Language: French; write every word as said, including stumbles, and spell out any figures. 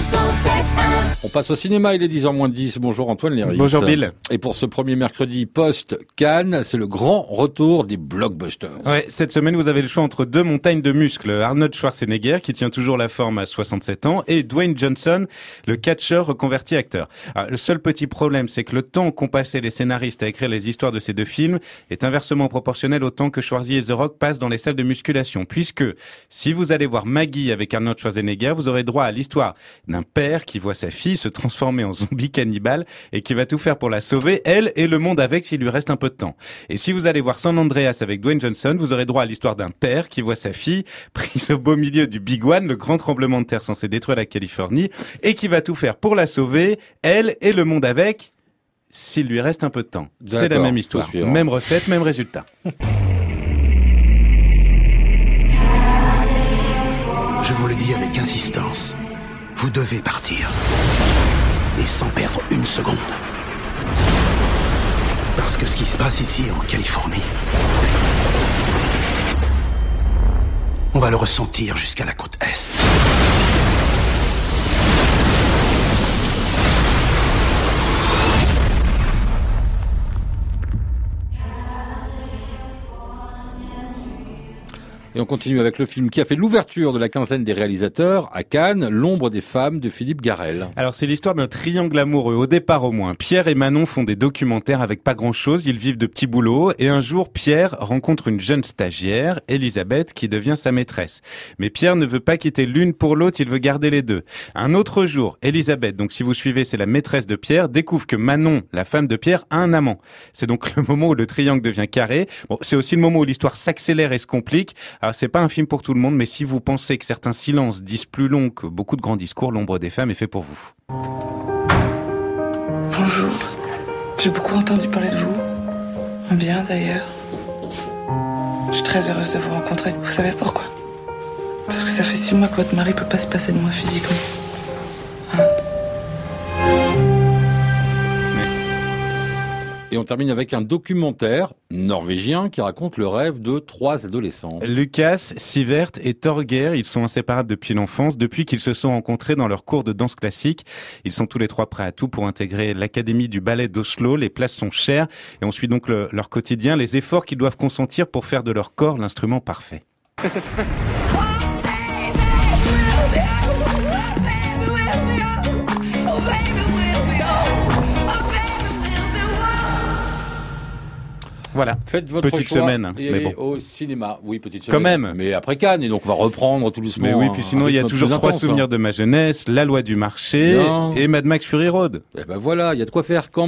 cent sept un. On passe au cinéma, il est dix heures moins dix. Bonjour Antoine Léris. Bonjour Bill. Et pour ce premier mercredi post-Cannes, c'est le grand retour des blockbusters. Ouais, cette semaine, vous avez le choix entre deux montagnes de muscles. Arnold Schwarzenegger, qui tient toujours la forme à soixante-sept ans, et Dwayne Johnson, le catcheur reconverti acteur. Alors, le seul petit problème, c'est que le temps qu'ont passé les scénaristes à écrire les histoires de ces deux films est inversement proportionnel au temps que Schwarzy et The Rock passent dans les salles de musculation. Puisque, si vous allez voir Maggie avec Arnold Schwarzenegger, vous aurez droit à l'histoire d'un père qui voit sa fille se transformer en zombie cannibale et qui va tout faire pour la sauver, elle et le monde avec s'il lui reste un peu de temps. Et si vous allez voir San Andreas avec Dwayne Johnson, vous aurez droit à l'histoire d'un père qui voit sa fille prise au beau milieu du Big One, le grand tremblement de terre censé détruire la Californie, et qui va tout faire pour la sauver, elle et le monde avec, s'il lui reste un peu de temps. D'accord, c'est la même histoire, même recette, même résultat. Je vous le dis avec insistance, vous devez partir. Et sans perdre une seconde. Parce que ce qui se passe ici, en Californie, on va le ressentir jusqu'à la côte Est. Et on continue avec le film qui a fait l'ouverture de la quinzaine des réalisateurs à Cannes, L'ombre des femmes de Philippe Garrel. Alors c'est l'histoire d'un triangle amoureux, au départ au moins. Pierre et Manon font des documentaires avec pas grand-chose, ils vivent de petits boulots, et un jour Pierre rencontre une jeune stagiaire, Elisabeth, qui devient sa maîtresse. Mais Pierre ne veut pas quitter l'une pour l'autre, il veut garder les deux. Un autre jour, Elisabeth, donc si vous suivez, c'est la maîtresse de Pierre, découvre que Manon, la femme de Pierre, a un amant. C'est donc le moment où le triangle devient carré. Bon, c'est aussi le moment où l'histoire s'accélère et se complique. Alors c'est pas un film pour tout le monde, mais si vous pensez que certains silences disent plus long que beaucoup de grands discours, L'ombre des femmes est fait pour vous. Bonjour. J'ai beaucoup entendu parler de vous. Bien d'ailleurs. Je suis très heureuse de vous rencontrer. Vous savez pourquoi? Parce que ça fait six mois que votre mari peut pas se passer de moi physiquement. Hein? Et on termine avec un documentaire norvégien qui raconte le rêve de trois adolescents. Lucas, Sivert et Torgeir, ils sont inséparables depuis l'enfance, depuis qu'ils se sont rencontrés dans leur cours de danse classique. Ils sont tous les trois prêts à tout pour intégrer l'académie du ballet d'Oslo. Les places sont chères et on suit donc le, leur quotidien, les efforts qu'ils doivent consentir pour faire de leur corps l'instrument parfait. Voilà, faites votre petite choix semaine, et mais allez bon. au cinéma. Oui, petite semaine. Quand même. Mais après Cannes, et donc on va reprendre tout doucement. Mais oui, puis sinon il y a toujours trois souvenirs de ma jeunesse, La loi du marché Bien. et Mad Max Fury Road. Et ben voilà, il y a de quoi faire quand